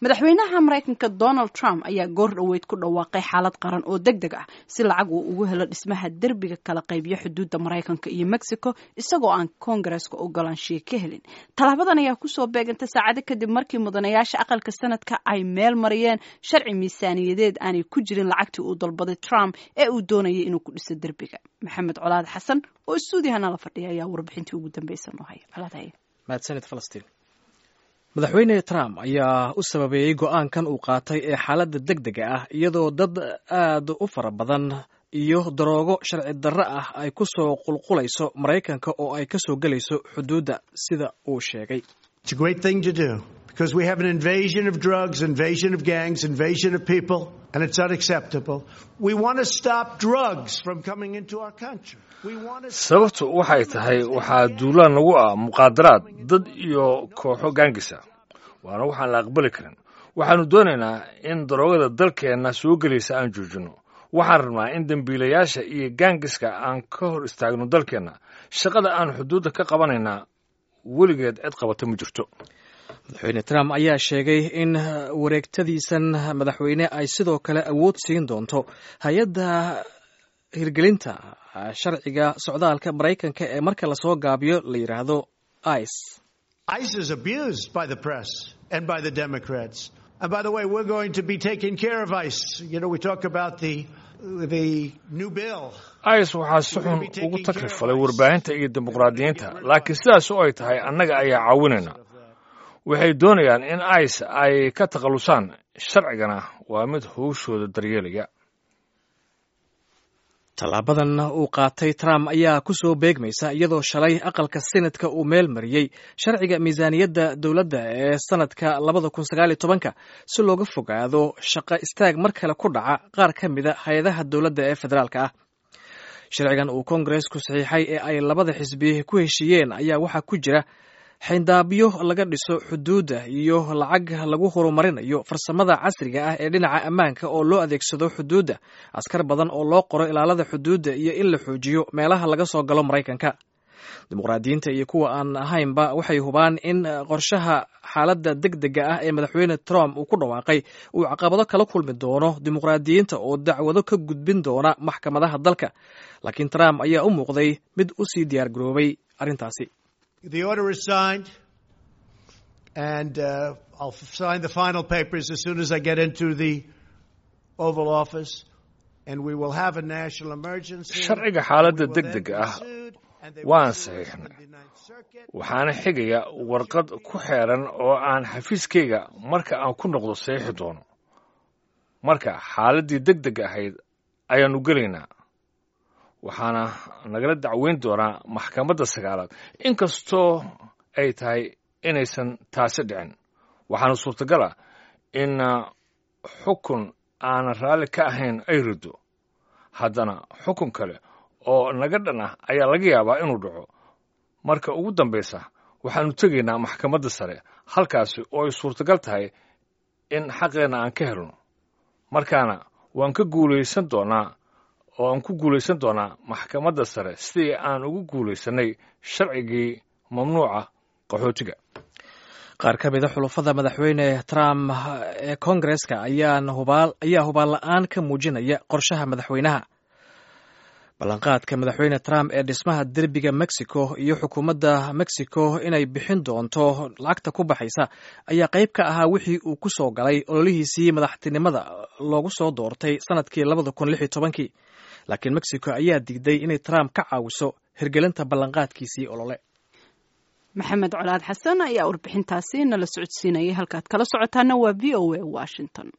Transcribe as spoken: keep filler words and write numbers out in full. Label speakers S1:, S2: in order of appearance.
S1: madaxweynaha Mareykanka Donald Trump ayaa goor dhaweyd ku dhawaaqay xaalad qaran oo degdeg ah si lacag uu ugu helo dhismaha derbiga kala qaybiya xuduudda Mareykanka iyo Mexico isagoo aan Congress-ka ogolaanshiyo ka helin. Talaabadan ayaa ku soo beegantay saacado kadib markii mudanayaasha aqalka sanadka ay meel mariyeen sharci miisaaniyadeed aanay ku jirin lacagtii uu dalbaday Trump ee uu doonayay inuu ku dhiso derbiga. Maxamed Colaad Xasan oo stuudiyahana la fadhiya ayaa warbixintii ugu dambeysay noo haya. Colaad
S2: mahadsanid Falastiin. madaxweyne Trump ayaa u sababeeyay go'aankan uu qaatay ee xaaladda degdega ah iyadoo dad aad u fara badan iyo daroogo sharci darro ah ay ku soo qulqulayso Mareykanka oo ay ka soo galayso xuduudda sida uu sheegay.
S3: It's a great thing to do because we have an invasion of drugs, invasion of gangs, invasion of people, and it's unacceptable. We want to stop drugs from coming into our country.
S4: sababtu waxay tahay waxaa duulaan nagu ah muqaadaraad dad iyo kooxo gaangisa waana waxaan la aqbali karin waxaanu doonaynaa in daroogada dalkeenna soo gelaysa aan joojino waxaan rabnaa in dambiilayaasha iyo gaangiska aan ka hor istaagno dalkeenna shaqada aan xuduudda ka qabanaynaa weligeed cid qabata ma jirto.
S2: madaxweyne Trump ayaa sheegay in wareegtadiisan madaxweyne ay sidoo kale awood siin doonto hay-adda hirgelinta sharciga socdaalka Mareykanka ee marka la soo gaabiyo la yiraahdo ICE.
S3: ICE is abused by the press and by the Democrats. And by the way, we're going to be taking care of ICE. You know, we talk about the the new bill.
S4: ICE waxaa si xun ugu takrifalay warbaahinta iyo dimuqraadiyiinta laakiin sidaas oo ay tahay annaga ayaa caawinayna waxay doonayaan in ICE ay ka takhalusaan sharcigana waa mid howshooda daryeelaya.
S2: Talaabadan uu qaatay Trump ayaa ku soo beegmaysa iyadoo shalay aqalka Senatka uu meel mariyay sharciga miisaaniyadda dawladda ee sanadka labada kun sagaal iyo tobanka si looga fogaado shaqo istaag mar kale ku dhaca qaar ka mid ah hay'adaha dawladda ee federaalka ah. Sharcigan uu Congress-ku saxiixay ee ay labada xisbi ku heshiiyeen ayaa waxa ku jira xindaabyo laga dhiso xuduudda iyo lacag lagu horumarinayo farsamada casriga ah ee dhinaca ammaanka oo loo adeegsado xuduudda askar badan oo loo qoro ilaalada xuduudda iyo in la xoojiyo meelaha laga soo galo Mareykanka. dimuqraadiyiinta iyo kuwa aan ahaynba waxay hubaan in qorshaha xaaladda degdega ah ee madaxweyne Trump uu ku dhawaaqay uu caqabado kala kulmi doono dimuqraadiyiinta oo dacwado ka gudbin doona maxkamadaha dalka laakiin Trump ayaa u muuqday mid u sii diyaar garoobay arrintaasi.
S3: The order is signed, and uh, I'll sign the final papers as soon as I get into the Oval Office, and we will have a national emergency.
S4: sharciga xaaladda degdega ah waan saxiixnay waxaana xigaya warqad ku xeeran oo aan xafiiskayga marka aan ku noqdo saxiixi doono marka xaaladdii degdega ahayd ayaanu gelaynaa waxaana nagala dacweyn doonaa maxkamadda sagaalaad inkastoo ay tahay inaysan taasi dhicin waxaana suurtagal ah in xukun aanan raalli ka ahayn ay rido haddana xukun kale oo naga dhan ah ayaa laga yaabaa inuu dhaco marka ugu dambaysa waxaanu tegaynaa maxkamadda sare halkaasi oo ay suurtagal tahay in xaqeenna aan ka helno markaana waan ka guulaysan doonaa oo aan ku guulaysan doonaa maxkamadda sare sidii aan ugu guulaysanay sharcigii mamnuuca qaxootiga.
S2: qaar ka mid ah xulafada madaxweyne Trump ee Congress-ka ayaa hubaal ayaa hubaal la'aan ka muujinaya qorshaha madaxweynaha. ballanqaadka madaxweyne Trump ee dhismaha derbiga Mexico iyo xukuumadda Mexico inay bixin doonto lacagta ku baxaysa ayaa qayb ka ahaa wixii uu ku soo galay ololihiisii madaxtinimada loogu soo doortay sanadkii labada kun lix iyo tobankii laakiin Mexico ayaa diiday inay Trump ka caawiso hirgelinta ballanqaadkiisii olole.
S1: Maxamed Colaad Xasan ayaa warbixintaasi nala socodsiinayay halkaad kala socotaana waa V O A Washington.